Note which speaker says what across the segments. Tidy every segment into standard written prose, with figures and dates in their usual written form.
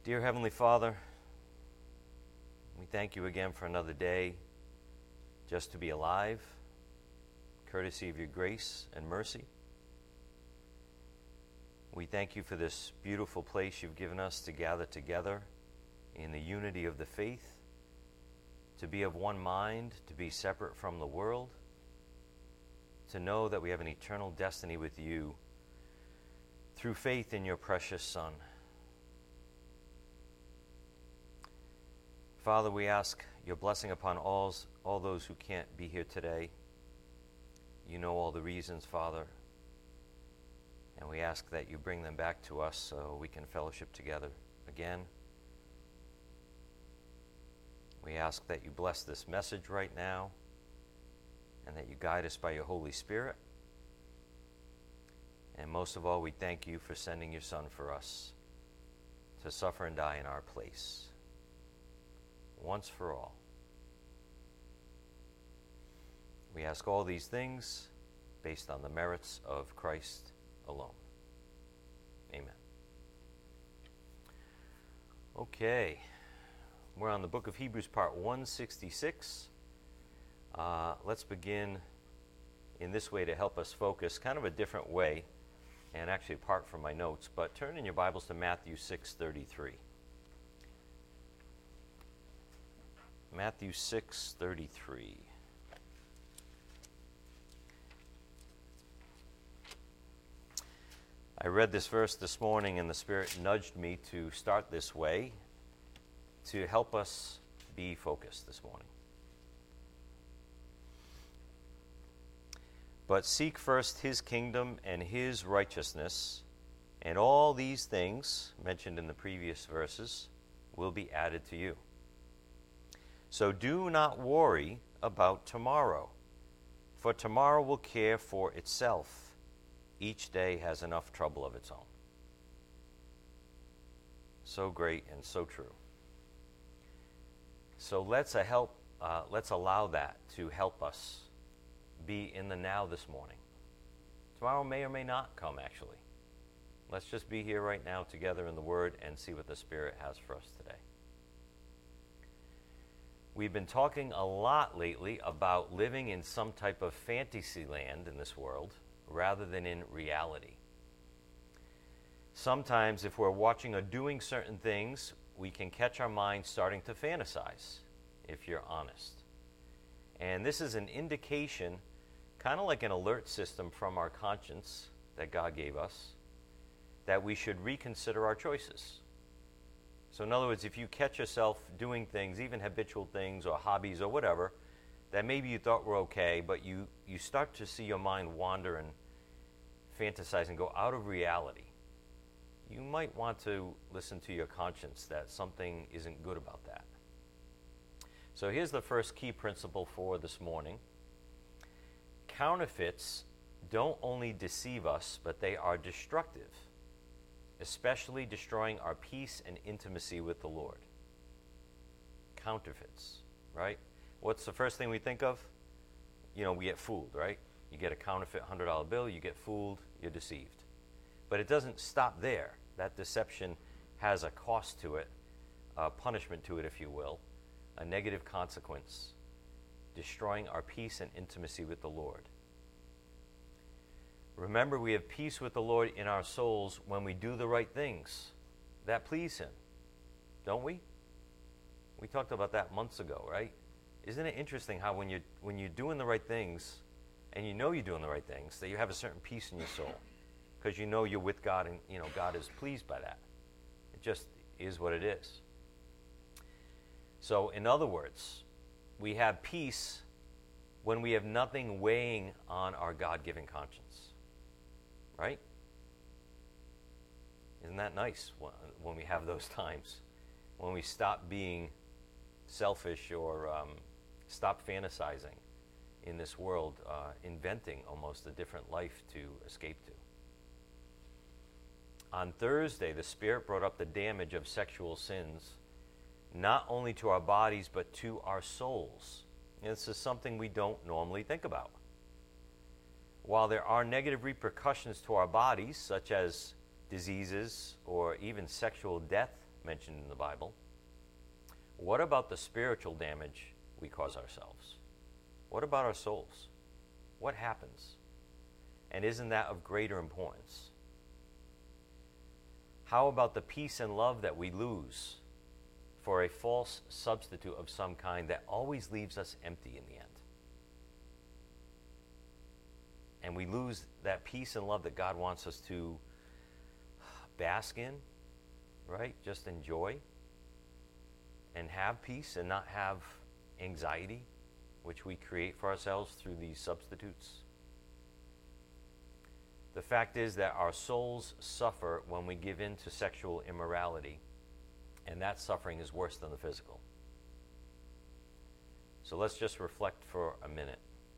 Speaker 1: Dear Heavenly Father, we thank you again for another day just to be alive, courtesy of your grace and mercy. We thank you for this beautiful place you've given us to gather together in the unity of the faith, to be of one mind, to be separate from the world, to know that we have an eternal destiny with you through faith in your precious Son. Father, we ask your blessing upon all those who can't be here today. You know all the reasons, Father, and we ask that you bring them back to us so we can fellowship together again. We ask that you bless this message right now and that you guide us by your Holy Spirit. And most of all, we thank you for sending your Son for us to suffer and die in our place, once for all. We ask all these things based on the merits of Christ alone. Amen. Okay, we're on the book of Hebrews, part 166. Let's begin in this way to help us focus, kind of a different way, and actually apart from my notes, but turn in your Bibles to Matthew 6:33. Matthew 6:33. I read this verse this morning and the Spirit nudged me to start this way to help us be focused this morning. But seek first his kingdom and his righteousness, and all these things mentioned in the previous verses will be added to you. So do not worry about tomorrow, for tomorrow will care for itself. Each day has enough trouble of its own. So great and so true. So let's allow that to help us be in the now this morning. Tomorrow may or may not come, actually. Let's just be here right now together in the Word and see what the Spirit has for us today. We've been talking a lot lately about living in some type of fantasy land in this world rather than in reality. Sometimes if we're watching or doing certain things, we can catch our minds starting to fantasize, if you're honest. And this is an indication, kind of like an alert system from our conscience that God gave us, that we should reconsider our choices. So in other words, if you catch yourself doing things, even habitual things or hobbies or whatever, that maybe you thought were okay, but you start to see your mind wander and fantasize and go out of reality, you might want to listen to your conscience that something isn't good about that. So here's the first key principle for this morning. Counterfeits don't only deceive us, but they are destructive, especially destroying our peace and intimacy with the Lord. Counterfeits, right? What's the first thing we think of? We get fooled, right? You get a counterfeit $100 bill, you get fooled, you're deceived. But it doesn't stop there. That deception has a cost to it, a punishment to it, if you will, a negative consequence, destroying our peace and intimacy with the Lord. Remember, we have peace with the Lord in our souls when we do the right things that please him, don't we? We talked about that months ago, right? Isn't it interesting how when you're doing the right things, and you know you're doing the right things, that you have a certain peace in your soul, because you know you're with God and God is pleased by that. It just is what it is. So in other words, we have peace when we have nothing weighing on our God-given conscience. Right? Isn't that nice when we have those times? When we stop being selfish or stop fantasizing in this world, inventing almost a different life to escape to. On Thursday, the Spirit brought up the damage of sexual sins, not only to our bodies, but to our souls. And this is something we don't normally think about. While there are negative repercussions to our bodies, such as diseases or even sexual death mentioned in the Bible. What about the spiritual damage we cause ourselves? What about our souls? What happens? And isn't that of greater importance? How about the peace and love that we lose for a false substitute of some kind that always leaves us empty in the end? And we lose that peace and love that God wants us to bask in, right? Just enjoy and have peace and not have anxiety, which we create for ourselves through these substitutes. The fact is that our souls suffer when we give in to sexual immorality, and that suffering is worse than the physical. So let's just reflect for a minute.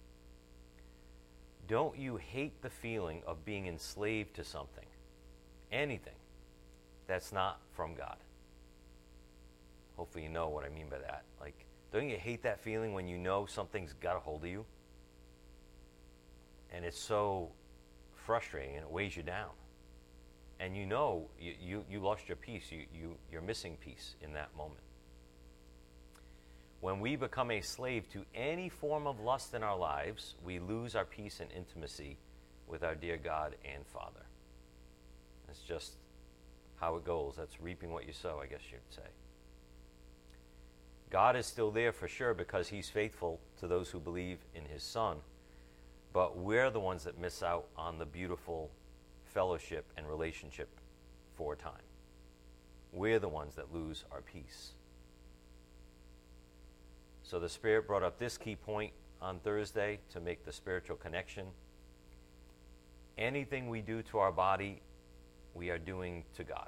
Speaker 1: Don't you hate the feeling of being enslaved to something, anything, that's not from God? Hopefully you know what I mean by that. Like, don't you hate that feeling when you know something's got a hold of you? And it's so frustrating and it weighs you down. And you know you lost your peace. You're missing peace in that moment. When we become a slave to any form of lust in our lives, we lose our peace and intimacy with our dear God and Father. That's just how it goes. That's reaping what you sow, I guess you'd say. God is still there for sure because he's faithful to those who believe in his Son. But we're the ones that miss out on the beautiful fellowship and relationship for a time. We're the ones that lose our peace. So the Spirit brought up this key point on Thursday to make the spiritual connection. Anything we do to our body, we are doing to God.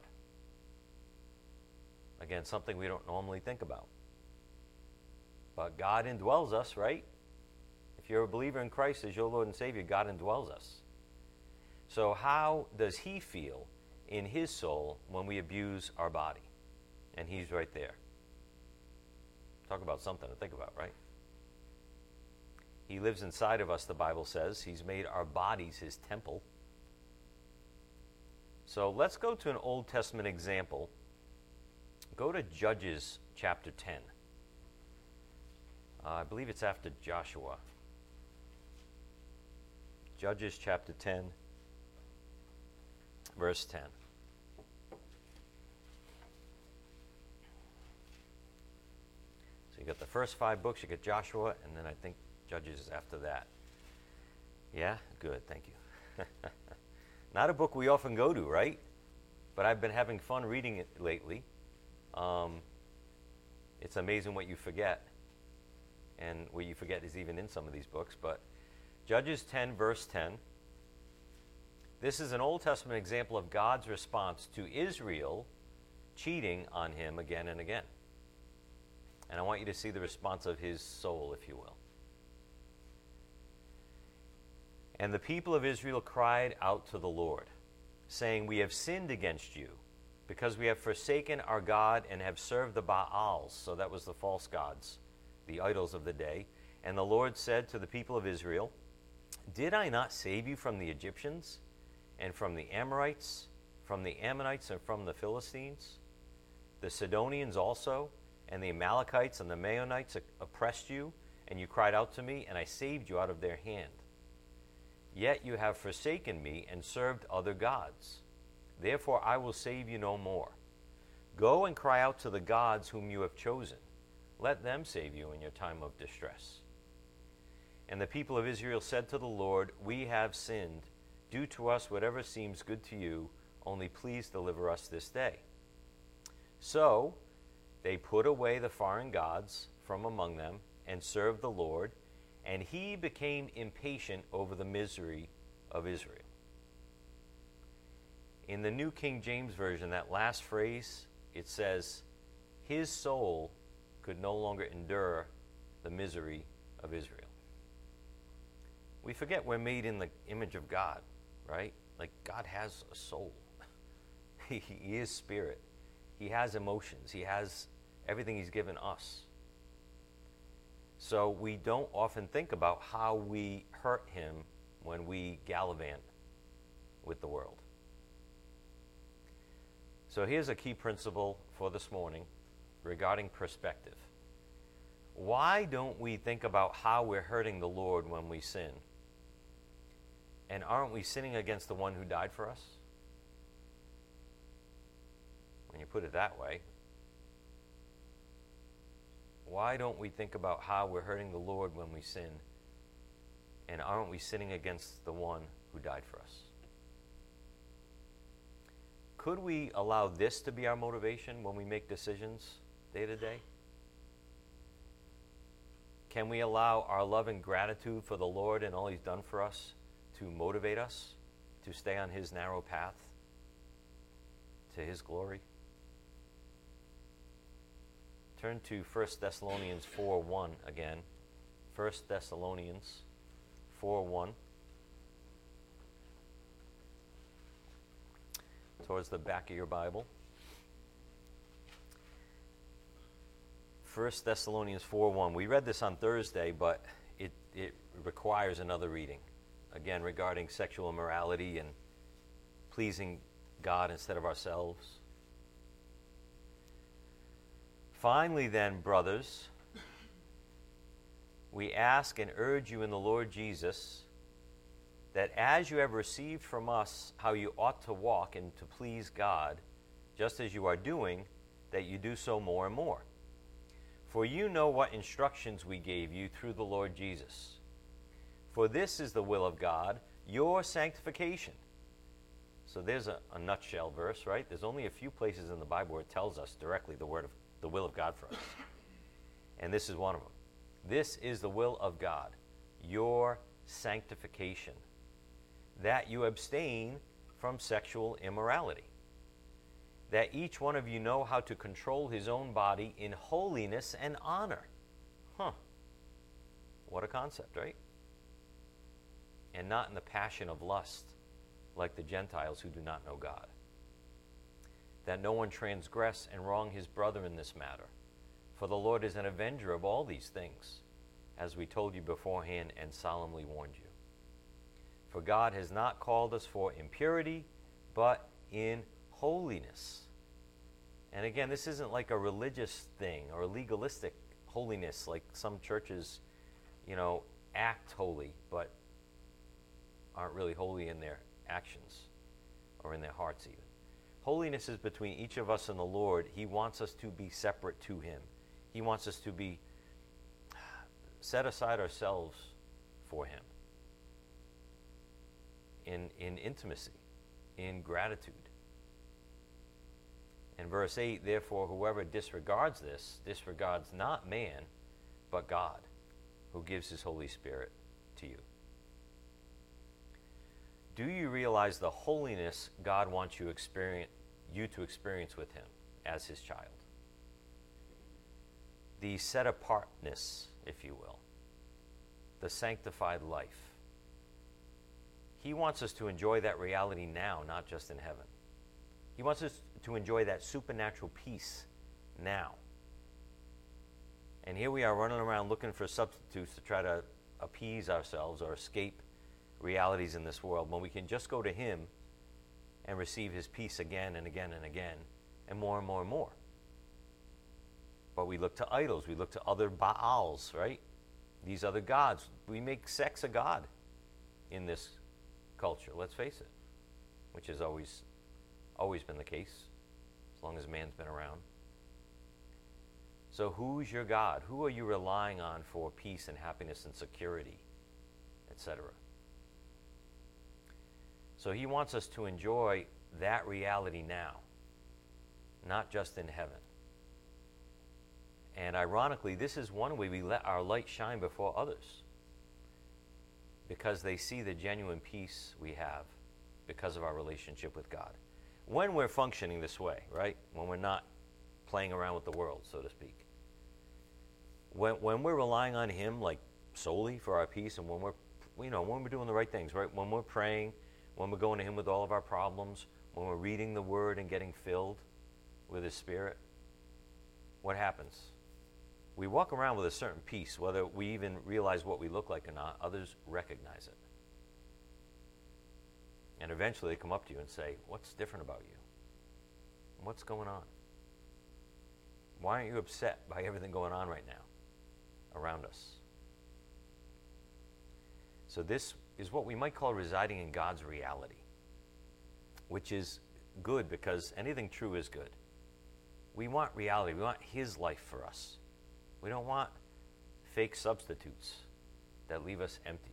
Speaker 1: Again, something we don't normally think about. But God indwells us, right? If you're a believer in Christ as your Lord and Savior, God indwells us. So how does he feel in his soul when we abuse our body? And he's right there. Talk about something to think about, right? He lives inside of us, the Bible says. He's made our bodies his temple. So let's go to an Old Testament example. Go to Judges chapter 10. I believe it's after Joshua. Judges chapter 10, verse 10. So you got the first 5 books, you got Joshua, and then I think Judges is after that. Yeah? Good, thank you. Not a book we often go to, right? But I've been having fun reading it lately. It's amazing what you forget. And what you forget is even in some of these books. But Judges 10, verse 10. This is an Old Testament example of God's response to Israel cheating on him again and again. And I want you to see the response of his soul, if you will. And the people of Israel cried out to the Lord, saying, "We have sinned against you, because we have forsaken our God and have served the Baals." So that was the false gods, the idols of the day. And the Lord said to the people of Israel, "Did I not save you from the Egyptians, and from the Amorites, from the Ammonites, and from the Philistines? The Sidonians also, and the Amalekites and the Maonites oppressed you, and you cried out to me, and I saved you out of their hand. Yet you have forsaken me and served other gods. Therefore I will save you no more. Go and cry out to the gods whom you have chosen. Let them save you in your time of distress." And the people of Israel said to the Lord, "We have sinned. Do to us whatever seems good to you, only please deliver us this day." So they put away the foreign gods from among them and served the Lord, and he became impatient over the misery of Israel. In the New King James Version, that last phrase, it says, his soul could no longer endure the misery of Israel. We forget we're made in the image of God, right? Like, God has a soul. He is spirit. He has emotions. He has everything he's given us. So we don't often think about how we hurt him when we gallivant with the world. So here's a key principle for this morning regarding perspective. Why don't we think about how we're hurting the Lord when we sin? And aren't we sinning against the one who died for us? When you put it that way, why don't we think about how we're hurting the Lord when we sin? And aren't we sinning against the one who died for us? Could we allow this to be our motivation when we make decisions day to day? Can we allow our love and gratitude for the Lord and all He's done for us to motivate us to stay on His narrow path to His glory? Turn to 1 Thessalonians 4:1 again. 1 Thessalonians 4:1. Towards the back of your Bible. 1 Thessalonians 4:1. We read this on Thursday, but it requires another reading. Again, regarding sexual immorality and pleasing God instead of ourselves. Finally then, brothers, we ask and urge you in the Lord Jesus that as you have received from us how you ought to walk and to please God, just as you are doing, that you do so more and more. For you know what instructions we gave you through the Lord Jesus. For this is the will of God, your sanctification. So there's a nutshell verse, right? There's only a few places in the Bible where it tells us directly the will of God for us. And this is one of them. This is the will of God, your sanctification, that you abstain from sexual immorality, that each one of you know how to control his own body in holiness and honor. What a concept, right? And not in the passion of lust, like the Gentiles who do not know God. That no one transgress and wrong his brother in this matter. For the Lord is an avenger of all these things, as we told you beforehand and solemnly warned you. For God has not called us for impurity, but in holiness. And again, this isn't like a religious thing or a legalistic holiness like some churches, act holy, but aren't really holy in their actions or in their hearts even. Holiness is between each of us and the Lord. He wants us to be separate to Him. He wants us to be set aside ourselves for Him in intimacy, in gratitude. In verse 8, therefore, whoever disregards this disregards not man, but God, who gives His Holy Spirit to you. Do you realize the holiness God wants you to experience with Him as His child? The set-apartness, if you will. The sanctified life. He wants us to enjoy that reality now, not just in heaven. He wants us to enjoy that supernatural peace now. And here we are running around looking for substitutes to try to appease ourselves or escape realities in this world, when we can just go to Him and receive His peace again and again and again, and more and more and more. But we look to idols, we look to other Baals, right? These other gods. We make sex a god in this culture, let's face it, which has always been the case, as long as man's been around. So who's your God? Who are you relying on for peace and happiness and security, etc.? So He wants us to enjoy that reality now, not just in heaven. And ironically, this is one way we let our light shine before others, because they see the genuine peace we have because of our relationship with God. When we're functioning this way, right? When we're not playing around with the world, so to speak. When we're relying on Him like solely for our peace, and when we're doing the right things, right? When we're praying, when we're going to Him with all of our problems, when we're reading the Word and getting filled with His Spirit, what happens? We walk around with a certain peace, whether we even realize what we look like or not. Others recognize it. And eventually they come up to you and say, what's different about you? What's going on? Why aren't you upset by everything going on right now around us? So this is what we might call residing in God's reality, which is good because anything true is good. We want reality. We want His life for us. We don't want fake substitutes that leave us empty.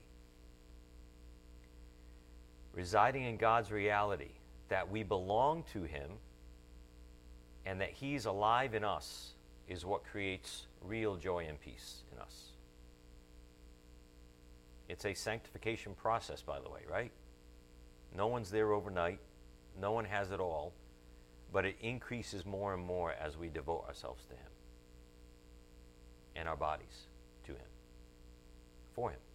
Speaker 1: Residing in God's reality, that we belong to Him and that He's alive in us, is what creates real joy and peace in us. It's a sanctification process, by the way, right? No one's there overnight. No one has it all. But it increases more and more as we devote ourselves to Him and our bodies to Him, for Him.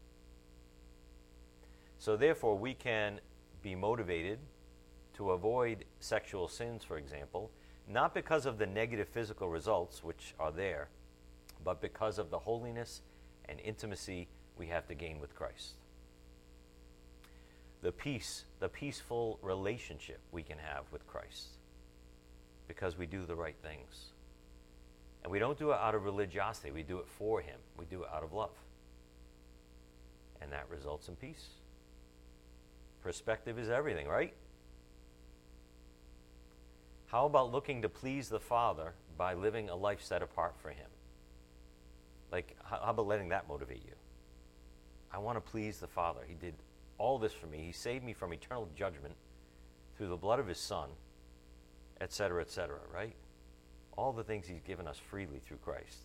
Speaker 1: So therefore, we can be motivated to avoid sexual sins, for example, not because of the negative physical results, which are there, but because of the holiness and intimacy we have to gain with Christ. The peaceful relationship we can have with Christ because we do the right things. And we don't do it out of religiosity. We do it for Him. We do it out of love. And that results in peace. Perspective is everything, right? How about looking to please the Father by living a life set apart for Him? Like, how about letting that motivate you? I want to please the Father. He did all this for me. He saved me from eternal judgment through the blood of His Son, etc., right? All the things He's given us freely through Christ.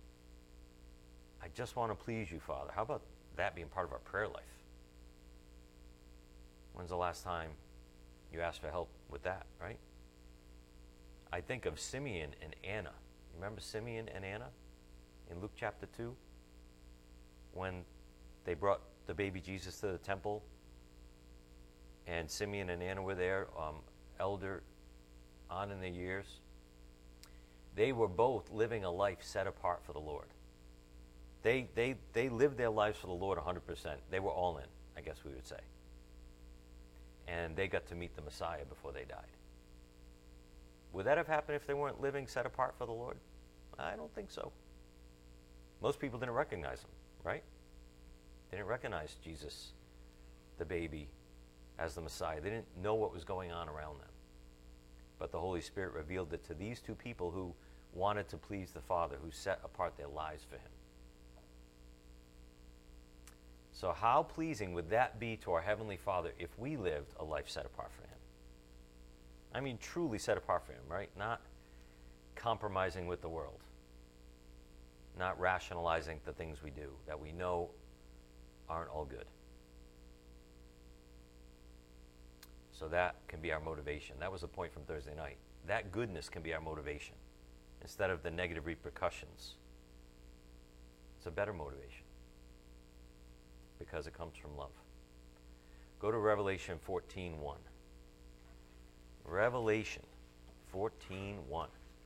Speaker 1: I just want to please you, Father. How about that being part of our prayer life? When's the last time you asked for help with that, right? I think of Simeon and Anna. Remember Simeon and Anna in Luke chapter 2? When they brought the baby Jesus to the temple, and Simeon and Anna were there, elder on in their years. They were both living a life set apart for the Lord. They lived their lives for the Lord 100%. They were all in, I guess we would say. And they got to meet the Messiah before they died. Would that have happened if they weren't living set apart for the Lord? I don't think so. Most people didn't recognize Him, right? They didn't recognize Jesus, the baby, as the Messiah. They didn't know what was going on around them. But the Holy Spirit revealed it to these two people who wanted to please the Father, who set apart their lives for Him. So how pleasing would that be to our Heavenly Father if we lived a life set apart for Him? I mean, truly set apart for Him, right? Not compromising with the world. Not rationalizing the things we do that we know aren't all good. So that can be our motivation. That was the point from Thursday night. That goodness can be our motivation instead of the negative repercussions. It's a better motivation because it comes from love. Go to Revelation 14:1. Revelation 14:1.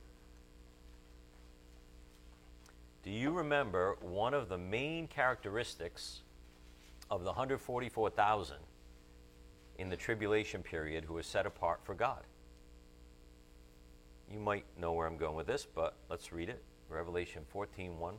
Speaker 1: Do you remember one of the main characteristics of the 144,000 in the tribulation period who was set apart for God? You might know where I'm going with this, but let's read it. Revelation 14:1.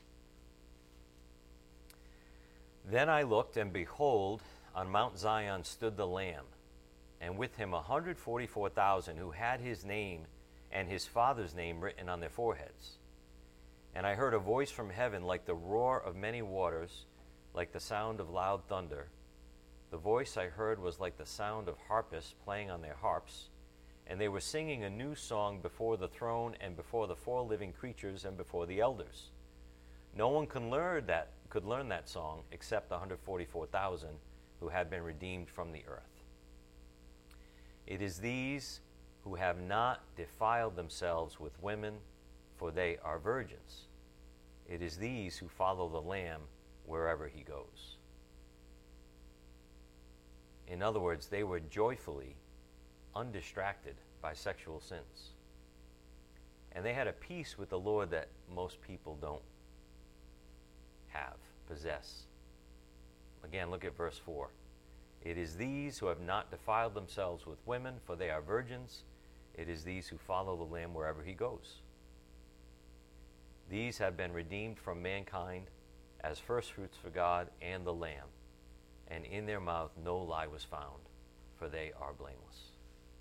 Speaker 1: Then I looked, and behold, on Mount Zion stood the Lamb, and with him 144,000 who had his name and his Father's name written on their foreheads. And I heard a voice from heaven like the roar of many waters, like the sound of loud thunder. The voice I heard was like the sound of harpists playing on their harps, and they were singing a new song before the throne and before the four living creatures and before the elders. No one could learn that song except the 144,000 who had been redeemed from the earth. It is these who have not defiled themselves with women, for they are virgins. It is these who follow the Lamb wherever he goes. In other words, they were joyfully undistracted by sexual sins. And they had a peace with the Lord that most people don't possess. Again, look at verse 4. It is these who have not defiled themselves with women, for they are virgins. It is these who follow the Lamb wherever he goes. These have been redeemed from mankind as firstfruits for God and the Lamb, and in their mouth no lie was found, for they are blameless.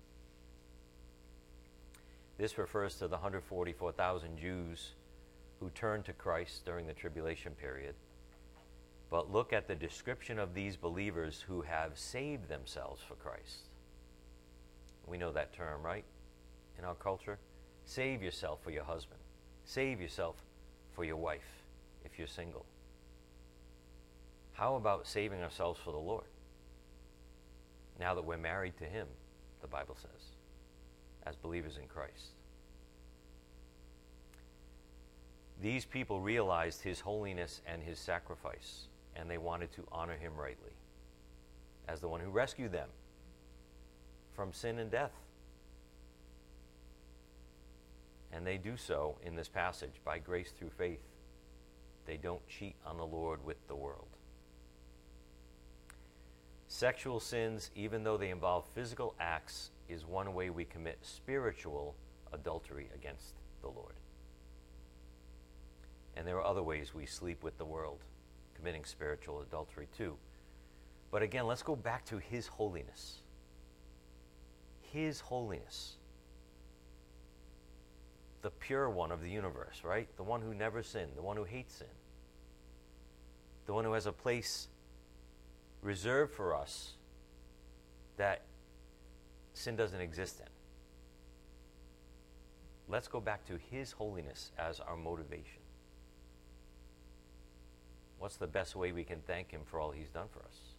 Speaker 1: This refers to the 144,000 Jews who turned to Christ during the tribulation period. But look at the description of these believers who have saved themselves for Christ. We know that term, right? In our culture, save yourself for your husband. Save yourself for your wife if you're single. How about saving ourselves for the Lord? Now that we're married to him, the Bible says, as believers in Christ. These people realized his holiness and his sacrifice, and they wanted to honor him rightly as the one who rescued them from sin and death. And they do so in this passage by grace through faith. They don't cheat on the Lord with the world. Sexual sins, even though they involve physical acts, is one way we commit spiritual adultery against the Lord. And there are other ways we sleep with the world, committing spiritual adultery too. But again, let's go back to his holiness. His holiness. The pure one of the universe, right? The one who never sinned, the one who hates sin. The one who has a place reserved for us that sin doesn't exist in. Let's go back to his holiness as our motivation. What's the best way we can thank him for all he's done for us?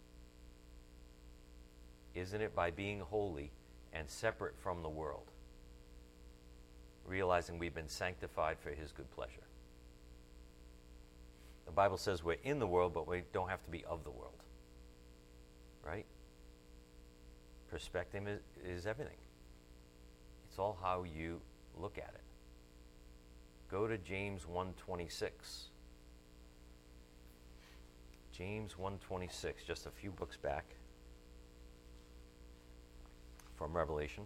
Speaker 1: Isn't it by being holy and separate from the world, realizing we've been sanctified for his good pleasure? The Bible says we're in the world, but we don't have to be of the world. Right? Perspective is everything. It's all how you look at it. Go to James 1:26. James 1:26, just a few books back from Revelation.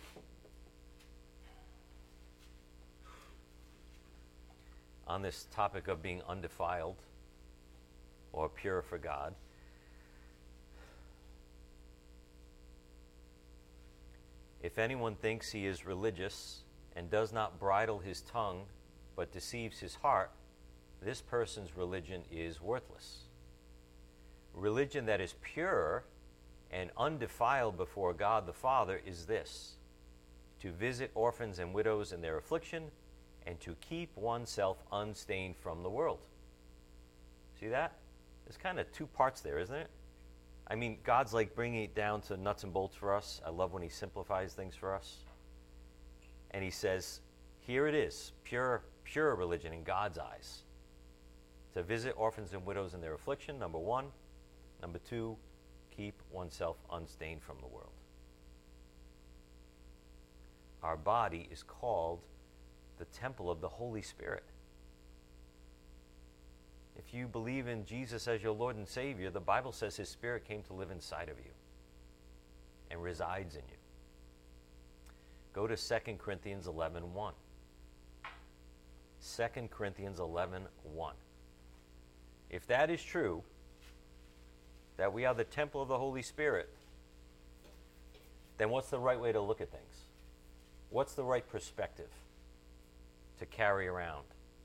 Speaker 1: On this topic of being undefiled or pure for God. If anyone thinks he is religious and does not bridle his tongue but deceives his heart, this person's religion is worthless. Religion that is pure and undefiled before God the Father is this: to visit orphans and widows in their affliction and to keep oneself unstained from the world. See that? There's kind of two parts there, isn't it? I mean, God's like bringing it down to nuts and bolts for us. I love when he simplifies things for us. And he says, here it is, pure religion in God's eyes. To visit orphans and widows in their affliction, number one. Number two, keep oneself unstained from the world. Our body is called the temple of the Holy Spirit. If you believe in Jesus as your Lord and Savior, the Bible says his Spirit came to live inside of you and resides in you. Go to 2 Corinthians 11:1. 2 Corinthians 11:1. If that is true, that we are the temple of the Holy Spirit, then what's the right way to look at things? What's the right perspective to carry around?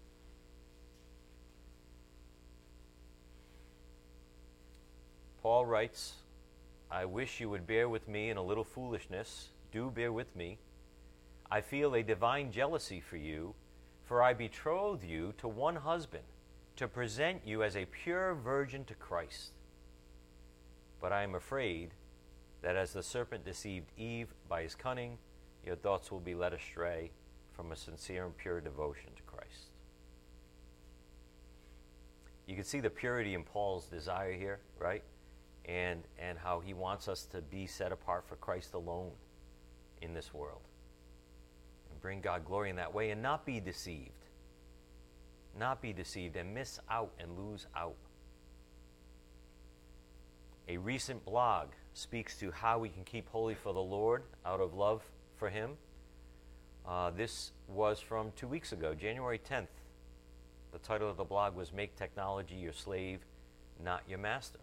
Speaker 1: Paul writes, I wish you would bear with me in a little foolishness. Do bear with me. I feel a divine jealousy for you, for I betroth you to one husband, to present you as a pure virgin to Christ. But I am afraid that as the serpent deceived Eve by his cunning, your thoughts will be led astray from a sincere and pure devotion to Christ. You can see the purity in Paul's desire here, right? And how he wants us to be set apart for Christ alone in this world. And bring God glory in that way and not be deceived. Not be deceived and miss out and lose out. A recent blog speaks to how we can keep holy for the Lord out of love for him. This was from 2 weeks ago, January 10th. The title of the blog was Make Technology Your Slave, Not Your Master.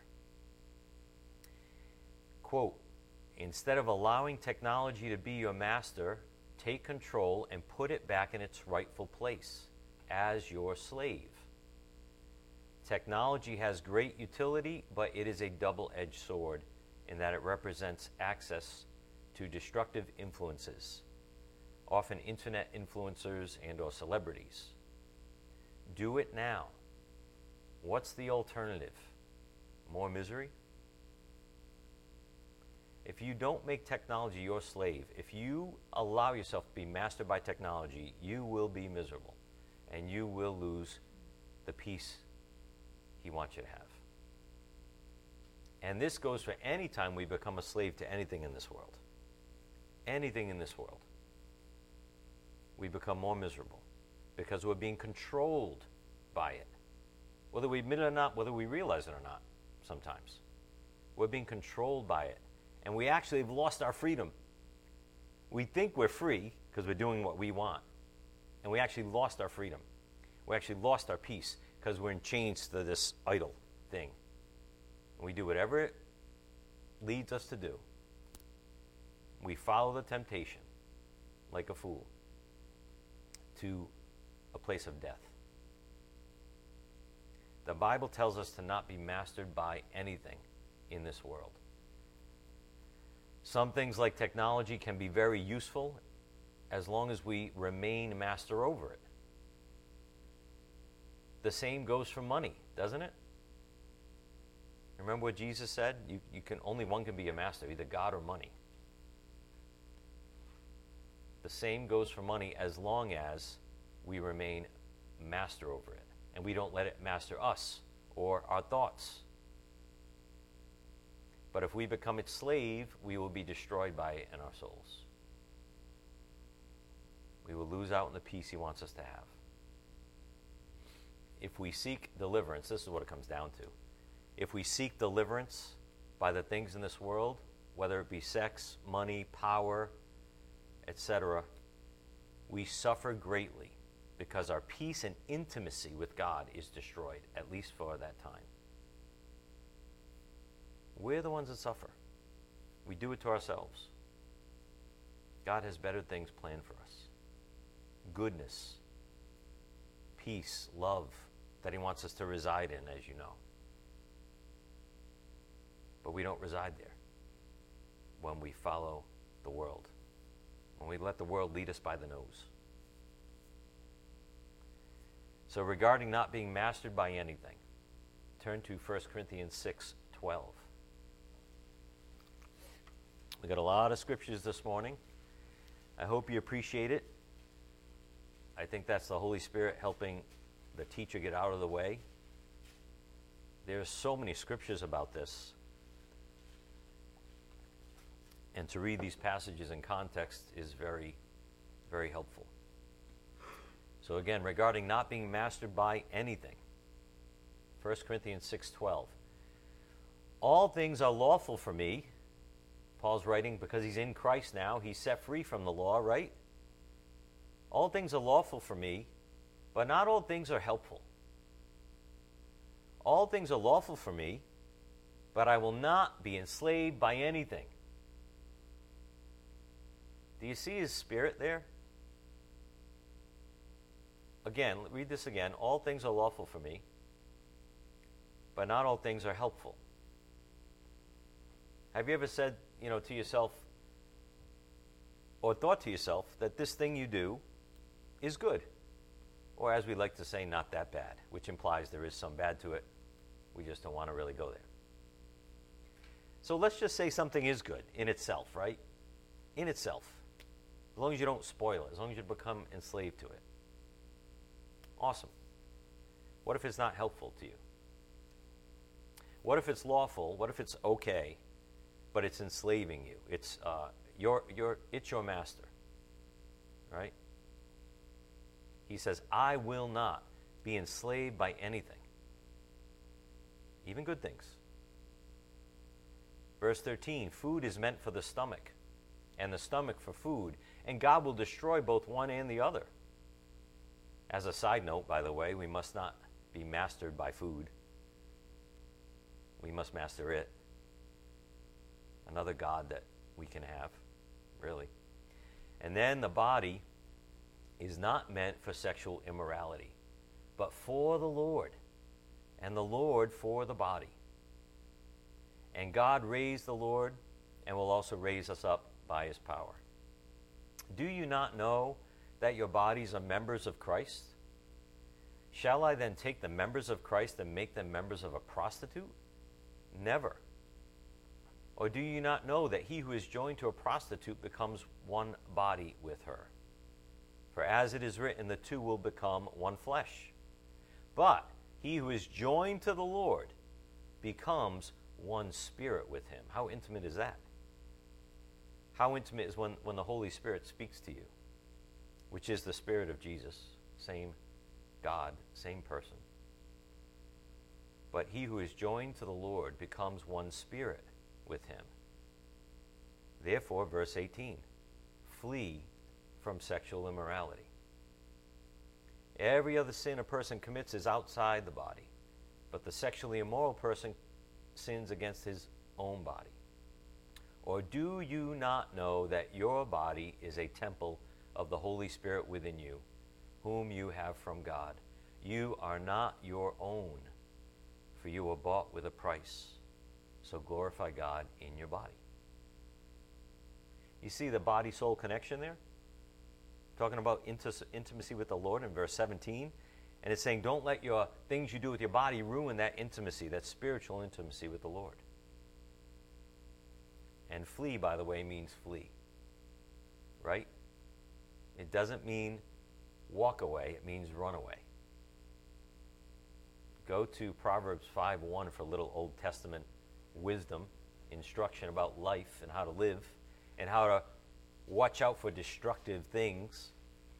Speaker 1: Quote, instead of allowing technology to be your master, take control and put it back in its rightful place as your slave. Technology has great utility, but it is a double-edged sword in that it represents access to destructive influences, often internet influencers and or celebrities. Do it now. What's the alternative? More misery? If you don't make technology your slave, if you allow yourself to be mastered by technology, you will be miserable and you will lose the peace he wants you to have. And this goes for any time we become a slave to anything in this world. Anything in this world. We become more miserable because we're being controlled by it. Whether we admit it or not, whether we realize it or not, sometimes. We're being controlled by it. And we actually have lost our freedom. We think we're free because we're doing what we want. And we actually lost our freedom. We actually lost our peace because we're in chains to this idol thing. And we do whatever it leads us to do. We follow the temptation like a fool to a place of death. The Bible tells us to not be mastered by anything in this world. Some things like technology can be very useful as long as we remain master over it. The same goes for money, doesn't it? Remember what Jesus said? Only one can be a master, either God or money. The same goes for money as long as we remain master over it and we don't let it master us or our thoughts. But if we become its slave, we will be destroyed by it in our souls. We will lose out on the peace he wants us to have. If we seek deliverance, this is what it comes down to. If we seek deliverance by the things in this world, whether it be sex, money, power, etc., we suffer greatly because our peace and intimacy with God is destroyed, at least for that time. We're the ones that suffer. We do it to ourselves. God has better things planned for us. Goodness, peace, love that he wants us to reside in, as you know. But we don't reside there when we follow the world, when we let the world lead us by the nose. So regarding not being mastered by anything, turn to 1 Corinthians 6:12. We got a lot of scriptures this morning. I hope you appreciate it. I think that's the Holy Spirit helping the teacher get out of the way. There's so many scriptures about this. And to read these passages in context is very, very helpful. So again, regarding not being mastered by anything, 1 Corinthians 6:12. All things are lawful for me. Paul's writing because he's in Christ now. He's set free from the law, right? All things are lawful for me, but not all things are helpful. All things are lawful for me, but I will not be enslaved by anything. Do you see his spirit there? Again, read this again. All things are lawful for me, but not all things are helpful. Have you ever said, to yourself, or thought to yourself, that this thing you do is good? Or as we like to say, not that bad, which implies there is some bad to it. We just don't want to really go there. So let's just say something is good in itself, right? In itself. As long as you don't spoil it, as long as you become enslaved to it. Awesome. What if it's not helpful to you? What if it's lawful? What if it's okay, but it's enslaving you? It's your master, right? He says, I will not be enslaved by anything, even good things. Verse 13, food is meant for the stomach, and the stomach for food, and God will destroy both one and the other. As a side note, by the way, we must not be mastered by food. We must master it. Another god that we can have, really. And then the body is not meant for sexual immorality, but for the Lord, and the Lord for the body. And God raised the Lord and will also raise us up by his power. Do you not know that your bodies are members of Christ? Shall I then take the members of Christ and make them members of a prostitute? Never. Or do you not know that he who is joined to a prostitute becomes one body with her? For as it is written, the two will become one flesh. But he who is joined to the Lord becomes one spirit with him. How intimate is that? How intimate is when the Holy Spirit speaks to you, which is the Spirit of Jesus, same God, same person. But he who is joined to the Lord becomes one spirit with him. Therefore, verse 18, flee from sexual immorality. Every other sin a person commits is outside the body, but the sexually immoral person sins against his own body. Or do you not know that your body is a temple of the Holy Spirit within you, whom you have from God? You are not your own, for you were bought with a price. So glorify God in your body. You see the body-soul connection there? Talking about intimacy with the Lord in verse 17. And it's saying, don't let your things you do with your body ruin that intimacy, that spiritual intimacy with the Lord. And flee, by the way, means flee. Right? It doesn't mean walk away. It means run away. Go to Proverbs 5:1 for a little Old Testament wisdom, instruction about life and how to live and how to watch out for destructive things.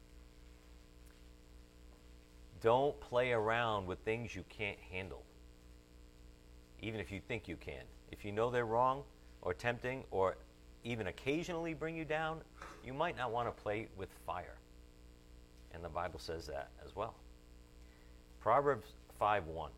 Speaker 1: Don't play around with things you can't handle, even if you think you can. If you know they're wrong or tempting or even occasionally bring you down, you might not want to play with fire. And the Bible says that as well. Proverbs 5:1.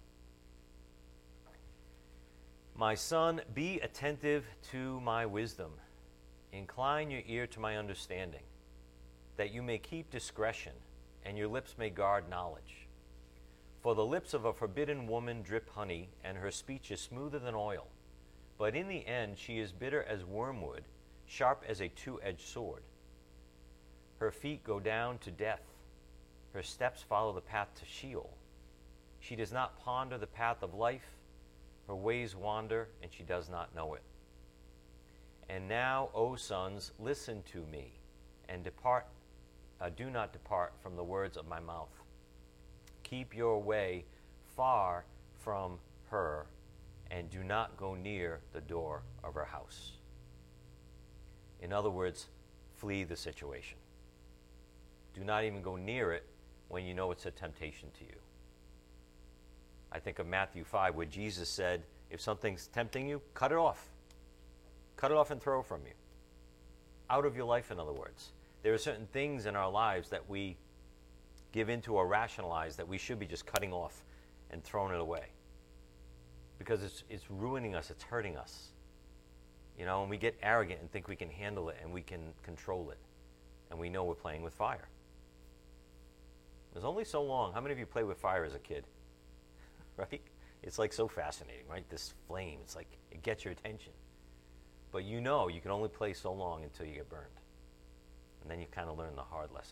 Speaker 1: My son, be attentive to my wisdom. Incline your ear to my understanding, that you may keep discretion, and your lips may guard knowledge. For the lips of a forbidden woman drip honey, and her speech is smoother than oil. But in the end she is bitter as wormwood, sharp as a two-edged sword. Her feet go down to death. Her steps follow the path to Sheol. She does not ponder the path of life. Her ways wander, and she does not know it. And now, O sons, listen to me, and do not depart from the words of my mouth. Keep your way far from her, and do not go near the door of her house. In other words, flee the situation. Do not even go near it when you know it's a temptation to you. I think of Matthew 5, where Jesus said, if something's tempting you, cut it off. Cut it off and throw it from you. Out of your life, in other words. There are certain things in our lives that we give into or rationalize that we should be just cutting off and throwing it away. Because it's ruining us, it's hurting us. You know, and we get arrogant and think we can handle it and we can control it. And we know we're playing with fire. There's only so long. How many of you played with fire as a kid? Right? It's like so fascinating, right? This flame, it's like it gets your attention. But you know you can only play so long until you get burned. And then you kind of learn the hard lesson.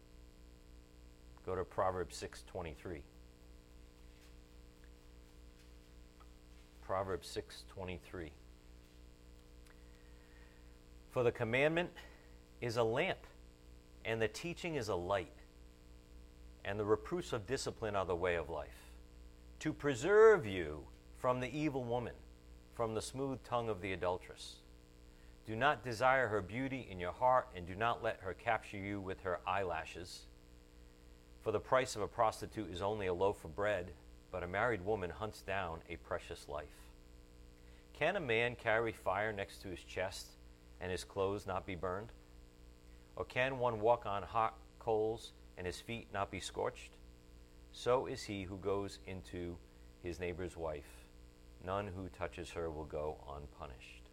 Speaker 1: Go to Proverbs 6:23. Proverbs 6:23. For the commandment is a lamp, and the teaching is a light, and the reproofs of discipline are the way of life, to preserve you from the evil woman, from the smooth tongue of the adulteress. Do not desire her beauty in your heart, and do not let her capture you with her eyelashes. For the price of a prostitute is only a loaf of bread, but a married woman hunts down a precious life. Can a man carry fire next to his chest and his clothes not be burned? Or can one walk on hot coals and his feet not be scorched? So is he who goes into his neighbor's wife. None who touches her will go unpunished.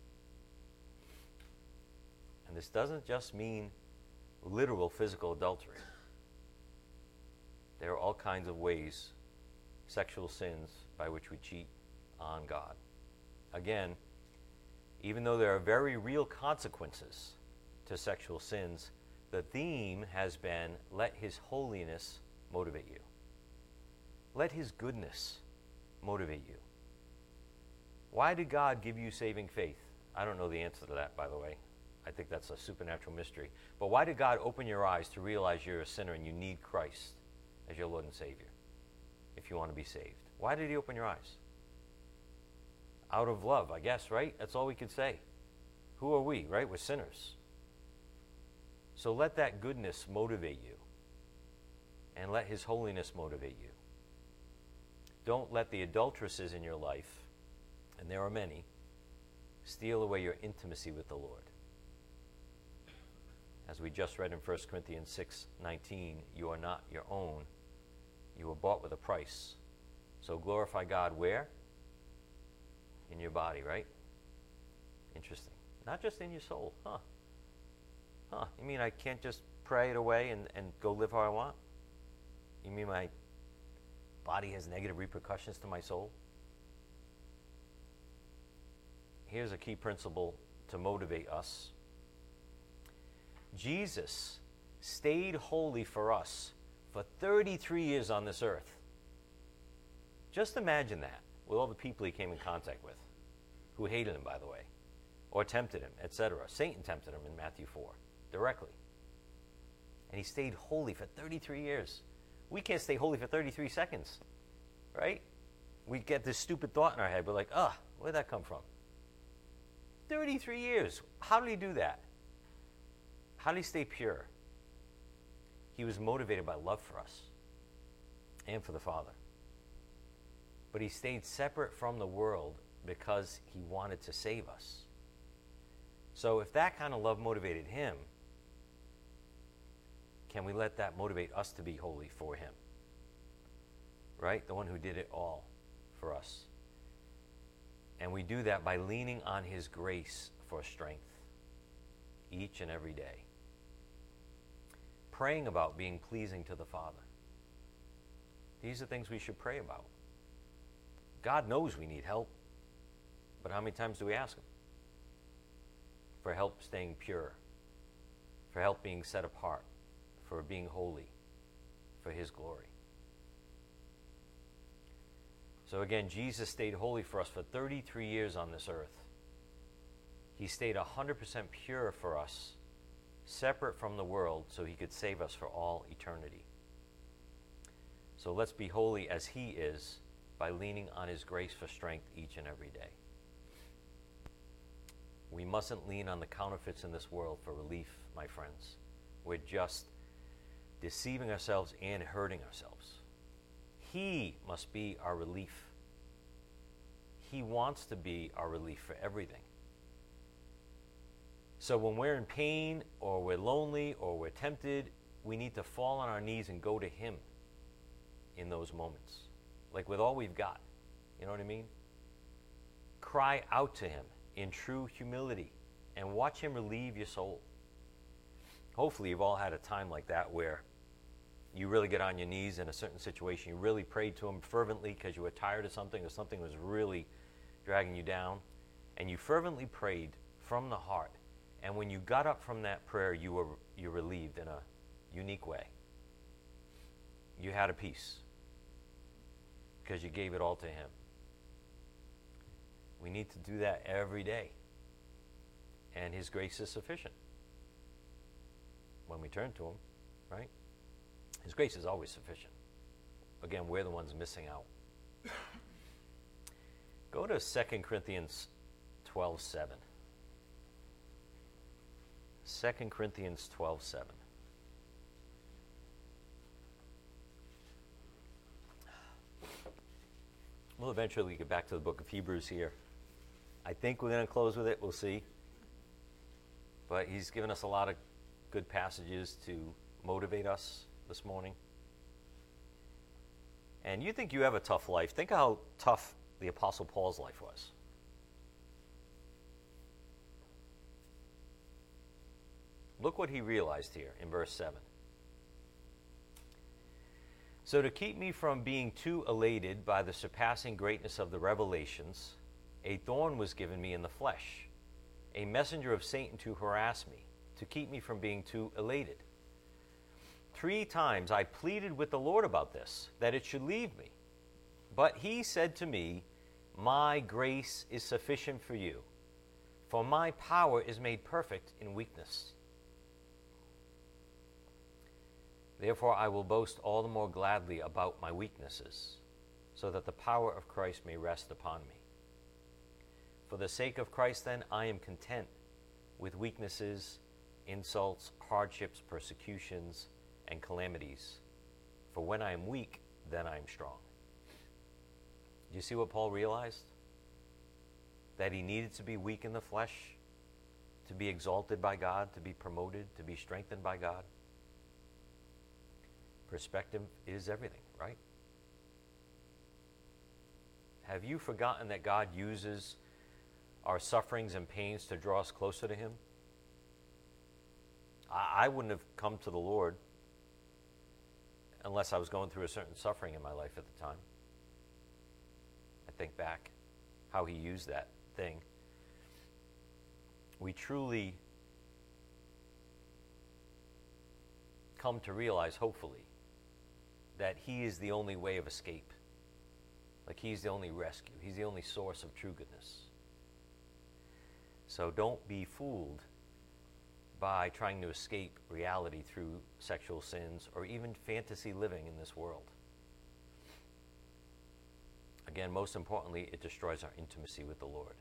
Speaker 1: And this doesn't just mean literal physical adultery. There are all kinds of ways, sexual sins, by which we cheat on God. Again, even though there are very real consequences to sexual sins, the theme has been, let his holiness motivate you. Let his goodness motivate you. Why did God give you saving faith? I don't know the answer to that, by the way. I think that's a supernatural mystery. But why did God open your eyes to realize you're a sinner and you need Christ as your Lord and Savior if you want to be saved? Why did he open your eyes? Out of love, I guess, right? That's all we could say. Who are we, right? We're sinners. So let that goodness motivate you, and let his holiness motivate you. Don't let the adulteresses in your life, and there are many, steal away your intimacy with the Lord. As we just read in 1 Corinthians 6:19, you are not your own. You were bought with a price. So glorify God where? In your body, right? Interesting. Not just in your soul. You mean I can't just pray it away and go live how I want? You mean my body has negative repercussions to my soul? Here's a key principle to motivate us. Jesus stayed holy for us for 33 years on this earth. Just imagine that, with all the people he came in contact with, who hated him, by the way, or tempted him, etc. Satan tempted him in Matthew 4, directly. And he stayed holy for 33 years. We can't stay holy for 33 seconds, right? We get this stupid thought in our head. We're like, where'd that come from? 33 years. How did he do that? How did he stay pure? He was motivated by love for us and for the Father. But he stayed separate from the world because he wanted to save us. So if that kind of love motivated him, can we let that motivate us to be holy for him? Right? The one who did it all for us. And we do that by leaning on his grace for strength each and every day. Praying about being pleasing to the Father. These are things we should pray about. God knows we need help, but how many times do we ask him? For help staying pure, for help being set apart, for being holy, for his glory. So again, Jesus stayed holy for us for 33 years on this earth. He stayed 100% pure for us, separate from the world, so he could save us for all eternity. So let's be holy as he is by leaning on his grace for strength each and every day. We mustn't lean on the counterfeits in this world for relief, my friends. We're just deceiving ourselves and hurting ourselves. He must be our relief. He wants to be our relief for everything. So when we're in pain or we're lonely or we're tempted, we need to fall on our knees and go to him in those moments. Like with all we've got. You know what I mean? Cry out to him in true humility and watch him relieve your soul. Hopefully you've all had a time like that where you really get on your knees in a certain situation. You really prayed to him fervently because you were tired of something or something was really dragging you down. And you fervently prayed from the heart. And when you got up from that prayer, you were relieved in a unique way. You had a peace because you gave it all to him. We need to do that every day. And his grace is sufficient when we turn to him, right? His grace is always sufficient. Again, we're the ones missing out. Go to 2 Corinthians 12:7. 2 Corinthians 12:7. We'll eventually get back to the book of Hebrews here. I think we're going to close with it. We'll see. but he's given us a lot of good passages to motivate us this morning. And you think you have a tough life. Think of how tough the Apostle Paul's life was. Look what he realized here in verse 7. So to keep me from being too elated by the surpassing greatness of the revelations, a thorn was given me in the flesh, a messenger of Satan to harass me, to keep me from being too elated. 3 times I pleaded with the Lord about this, that it should leave me. But he said to me, my grace is sufficient for you, for my power is made perfect in weakness. Therefore I will boast all the more gladly about my weaknesses, so that the power of Christ may rest upon me. For the sake of Christ, then, I am content with weaknesses, insults, hardships, persecutions, and calamities. For when I am weak, then I am strong. Do you see what Paul realized? That he needed to be weak in the flesh, to be exalted by God, to be promoted, to be strengthened by God. Perspective is everything, right? Have you forgotten that God uses our sufferings and pains to draw us closer to him? I wouldn't have come to the Lord unless I was going through a certain suffering in my life at the time. I think back how he used that thing. We truly come to realize, hopefully, that he is the only way of escape. Like he's the only rescue. He's the only source of true goodness. So don't be fooled by trying to escape reality through sexual sins or even fantasy living in this world. Again, most importantly, it destroys our intimacy with the Lord.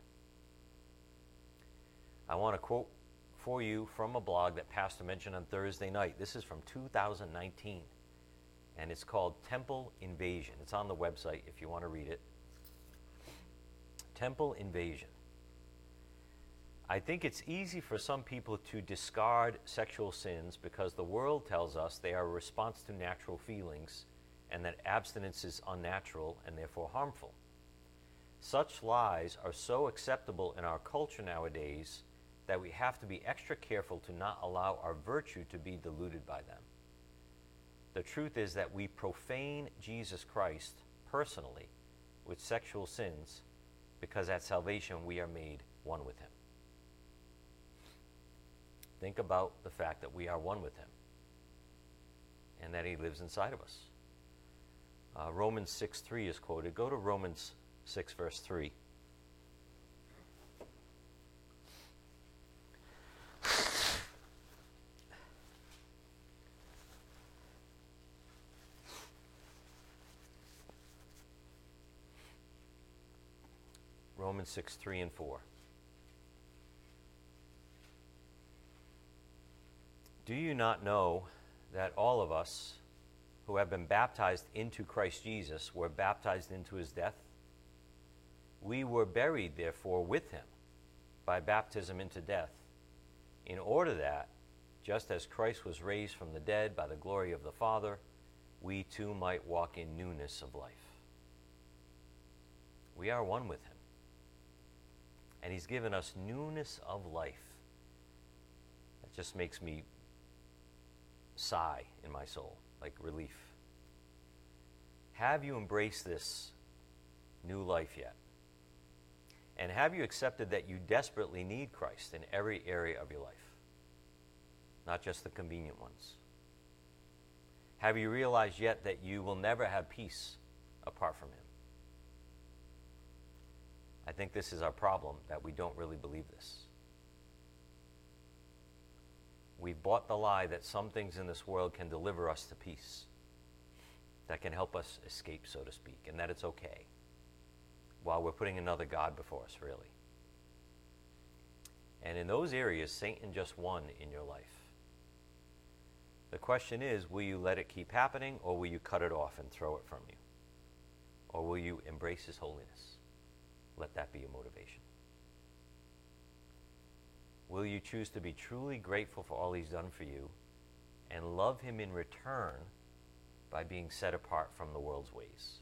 Speaker 1: I want to quote for you from a blog that Pastor mentioned on Thursday night. This is from 2019, and it's called Temple Invasion. It's on the website if you want to read it. Temple Invasion. I think it's easy for some people to discard sexual sins because the world tells us they are a response to natural feelings and that abstinence is unnatural and therefore harmful. Such lies are so acceptable in our culture nowadays that we have to be extra careful to not allow our virtue to be diluted by them. The truth is that we profane Jesus Christ personally with sexual sins because at salvation we are made one with him. Think about the fact that we are one with him and that he lives inside of us. Romans 6:3 is quoted. Go to Romans 6, verse 3. Romans 6, 3 and 4. Do you not know that all of us who have been baptized into Christ Jesus were baptized into his death? We were buried, therefore, with him by baptism into death, in order that, just as Christ was raised from the dead by the glory of the Father, we too might walk in newness of life. We are one with him, and he's given us newness of life. That just makes me sigh in my soul, like relief. Have you embraced this new life yet? And have you accepted that you desperately need Christ in every area of your life, not just the convenient ones? Have you realized yet that you will never have peace apart from him? I think this is our problem, that we don't really believe this. We've bought the lie that some things in this world can deliver us to peace, that can help us escape, so to speak, and that it's okay, while we're putting another God before us, really. And in those areas, Satan just won in your life. The question is, will you let it keep happening, or will you cut it off and throw it from you? Or will you embrace his holiness? Let that be your motivation. will you choose to be truly grateful for all he's done for you and love him in return by being set apart from the world's ways?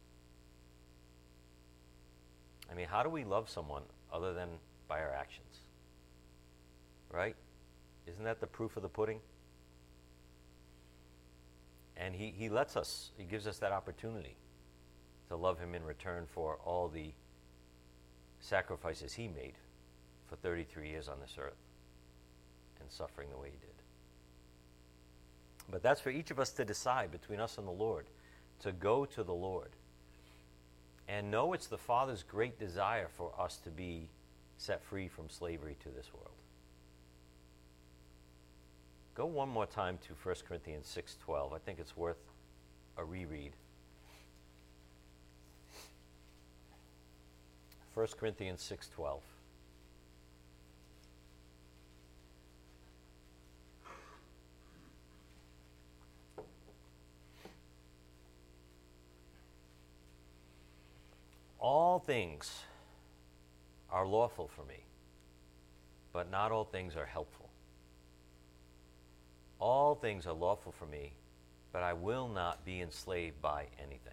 Speaker 1: I mean, how do we love someone other than by our actions? Right? Isn't that the proof of the pudding? And he lets us, he gives us that opportunity to love him in return for all the sacrifices he made for 33 years on this earth and suffering the way he did. But that's for each of us to decide, between us and the Lord, to go to the Lord and know it's the Father's great desire for us to be set free from slavery to this world. Go one more time to 1 Corinthians 6:12. I think it's worth a reread. 1 Corinthians 6:12. All things are lawful for me, but not all things are helpful. All things are lawful for me, but I will not be enslaved by anything.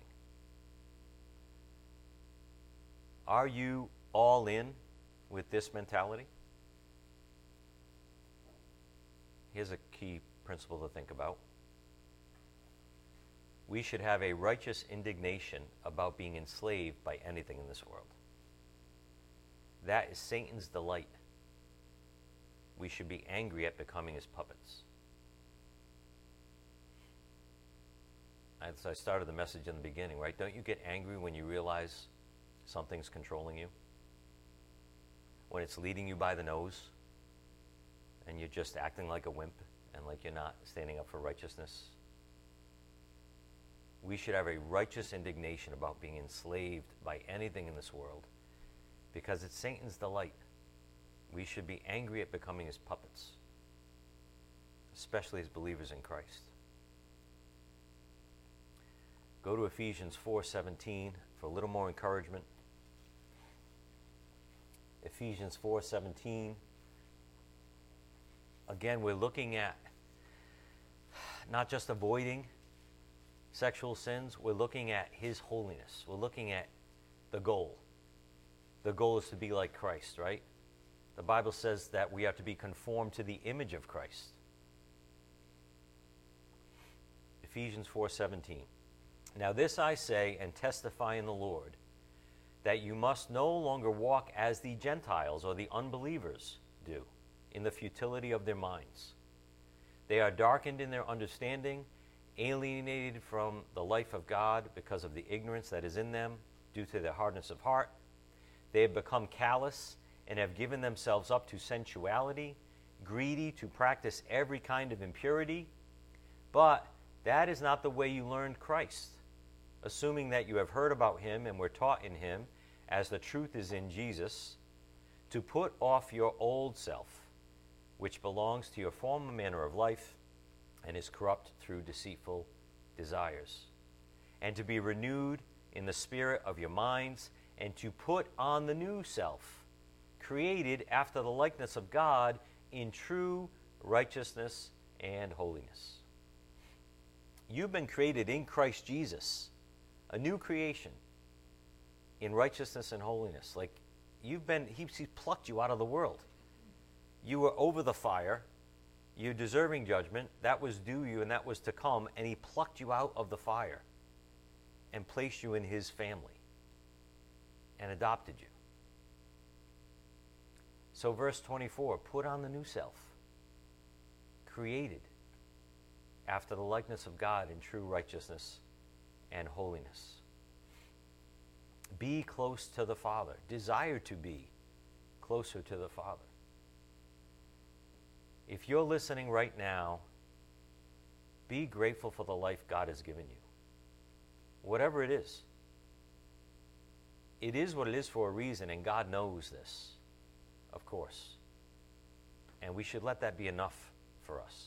Speaker 1: Are you all in with this mentality? Here's a key principle to think about. We should have a righteous indignation about being enslaved by anything in this world. That is Satan's delight. We should be angry at becoming his puppets. As I started the message in the beginning, right? Don't you get angry when you realize something's controlling you? When it's leading you by the nose and you're just acting like a wimp and like you're not standing up for righteousness? We should have a righteous indignation about being enslaved by anything in this world because it's Satan's delight. We should be angry at becoming his puppets, especially as believers in Christ. Go to Ephesians 4:17 for a little more encouragement. Ephesians 4:17. Again, we're looking at not just avoiding sexual sins, we're looking at his holiness. We're looking at the goal. The goal is to be like Christ, right? The Bible says that we are to be conformed to the image of Christ. Ephesians 4:17. Now this I say and testify in the Lord, that you must no longer walk as the Gentiles or the unbelievers do, in the futility of their minds. They are darkened in their understanding, alienated from the life of God because of the ignorance that is in them due to their hardness of heart. They have become callous and have given themselves up to sensuality, greedy to practice every kind of impurity. But that is not the way you learned Christ, assuming that you have heard about him and were taught in him, as the truth is in Jesus, to put off your old self, which belongs to your former manner of life and is corrupt through deceitful desires, and to be renewed in the spirit of your minds, and to put on the new self, created after the likeness of God in true righteousness and holiness. You've been created in Christ Jesus, a new creation in righteousness and holiness. Like he's plucked you out of the world. You were over the fire. You're deserving judgment. That was due you and that was to come. And he plucked you out of the fire and placed you in his family and adopted you. So verse 24, put on the new self, created after the likeness of God in true righteousness and holiness. Be close to the Father. Desire to be closer to the Father. If you're listening right now, be grateful for the life God has given you. Whatever it is what it is for a reason, and God knows this, of course. And we should let that be enough for us.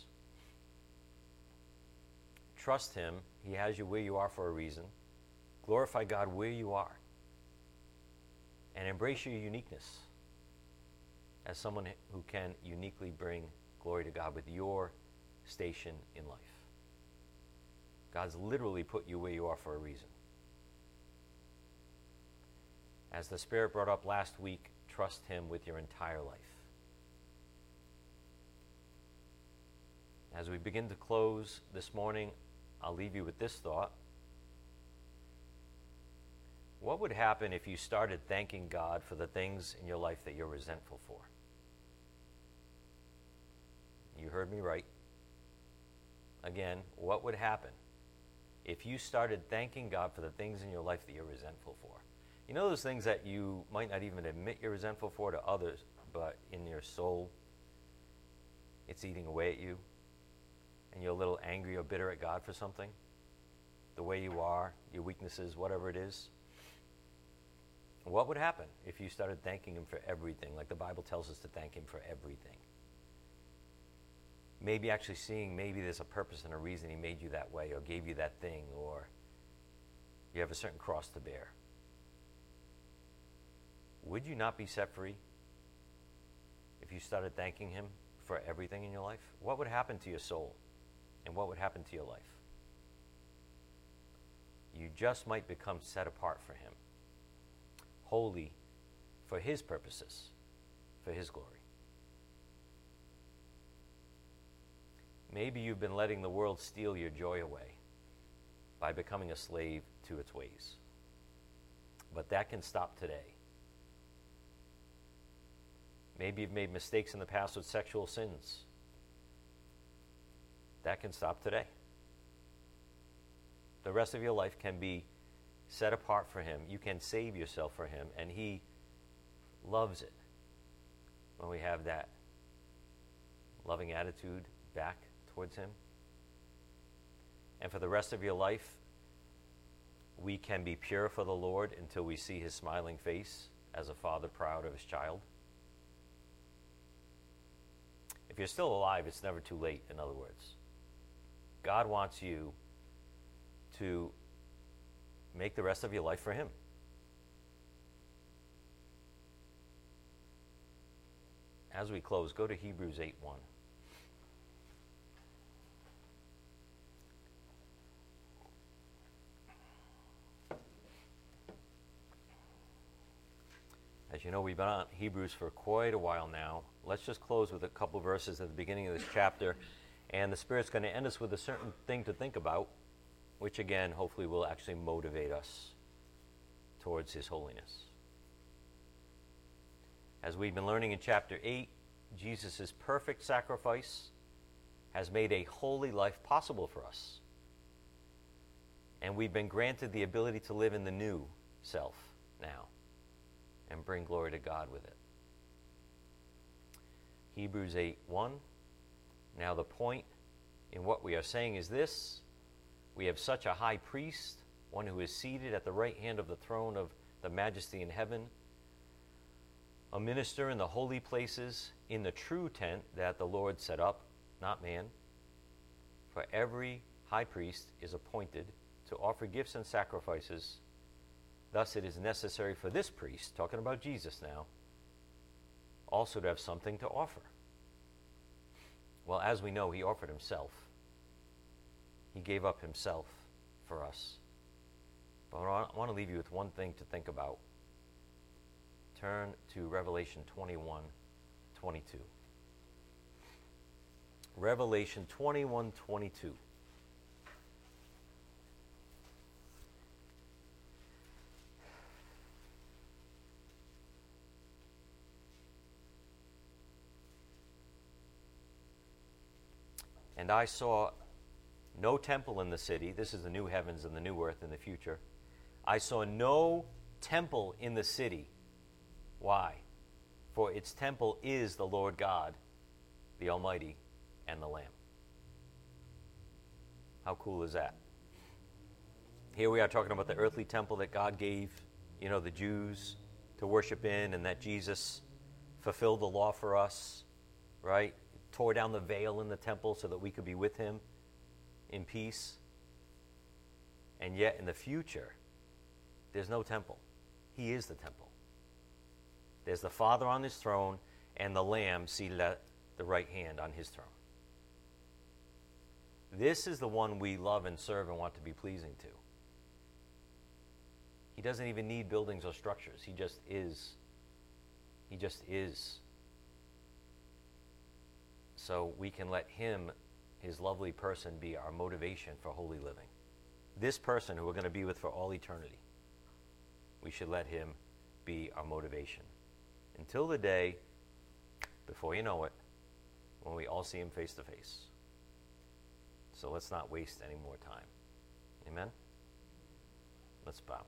Speaker 1: Trust him. He has you where you are for a reason. Glorify God where you are. And embrace your uniqueness as someone who can uniquely bring glory to God with your station in life. God's literally put you where you are for a reason. As the Spirit brought up last week, trust Him with your entire life. As we begin to close this morning, I'll leave you with this thought. What would happen if you started thanking God for the things in your life that you're resentful for? You heard me right. Again, what would happen if you started thanking God for the things in your life that you're resentful for? You know those things that you might not even admit you're resentful for to others, but in your soul, it's eating away at you, and you're a little angry or bitter at God for something? The way you are, your weaknesses, whatever it is. What would happen if you started thanking Him for everything, like the Bible tells us to thank Him for everything? Maybe actually seeing maybe there's a purpose and a reason He made you that way or gave you that thing, or you have a certain cross to bear. Would you not be set free if you started thanking Him for everything in your life? What would happen to your soul? And what would happen to your life? You just might become set apart for Him, holy for His purposes, for His glory. Maybe you've been letting the world steal your joy away by becoming a slave to its ways. But that can stop today. Maybe you've made mistakes in the past with sexual sins. That can stop today. The rest of your life can be set apart for Him. You can save yourself for Him, and He loves it when we have that loving attitude back towards Him. And for the rest of your life, we can be pure for the Lord until we see His smiling face as a father proud of his child. If you're still alive, it's never too late, in other words. God wants you to make the rest of your life for Him. As we close, go to Hebrews 8:1. As you know, we've been on Hebrews for quite a while now. Let's just close with a couple verses at the beginning of this chapter. And the Spirit's going to end us with a certain thing to think about, which again, hopefully will actually motivate us towards His holiness. As we've been learning in chapter 8, Jesus' perfect sacrifice has made a holy life possible for us. And we've been granted the ability to live in the new self now and bring glory to God with it. Hebrews 8:1. Now the point in what we are saying is this: we have such a high priest, one who is seated at the right hand of the throne of the majesty in heaven, a minister in the holy places, in the true tent that the Lord set up, not man. For every high priest is appointed to offer gifts and sacrifices. Thus it is necessary for this priest, talking about Jesus now, also to have something to offer. Well, as we know, He offered Himself. He gave up Himself for us. But I want to leave you with one thing to think about. Turn to Revelation 21:22. Revelation 21:22. And I saw no temple in the city. This is the new heavens and the new earth in the future. I saw no temple in the city. Why? For its temple is the Lord God, the Almighty, and the Lamb. How cool is that? Here we are talking about the earthly temple that God gave, the Jews to worship in, and that Jesus fulfilled the law for us, right? Tore down the veil in the temple so that we could be with Him in peace. And yet in the future, there's no temple. He is the temple. There's the Father on His throne, and the Lamb seated at the right hand on his throne. This is the one we love and serve and want to be pleasing to. He doesn't even need buildings or structures. He just is. He just is. So we can let him, his lovely person, be our motivation for holy living. This person who we're going to be with for all eternity, we should let him be our motivation. Until the day, before you know it, when we all see him face to face. So let's not waste any more time. Amen? Let's bow.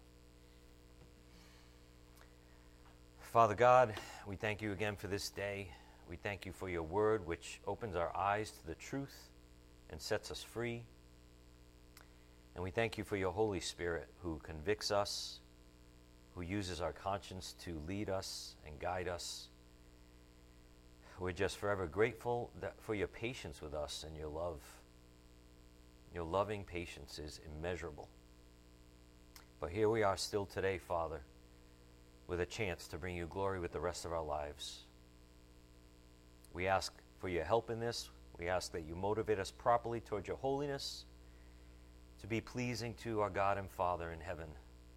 Speaker 1: Father God, we thank you again for this day. We thank you for your word, which opens our eyes to the truth and sets us free. And we thank you for your Holy Spirit, who convicts us, who uses our conscience to lead us and guide us. We're just forever grateful for your patience with us and your love. Your loving patience is immeasurable. But here we are still today, Father, with a chance to bring you glory with the rest of our lives. We ask for your help in this. We ask that you motivate us properly towards your holiness, to be pleasing to our God and Father in heaven.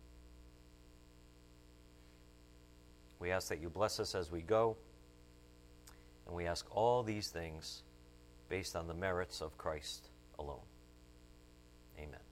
Speaker 1: We ask that you bless us as we go, and we ask all these things based on the merits of Christ alone. Amen.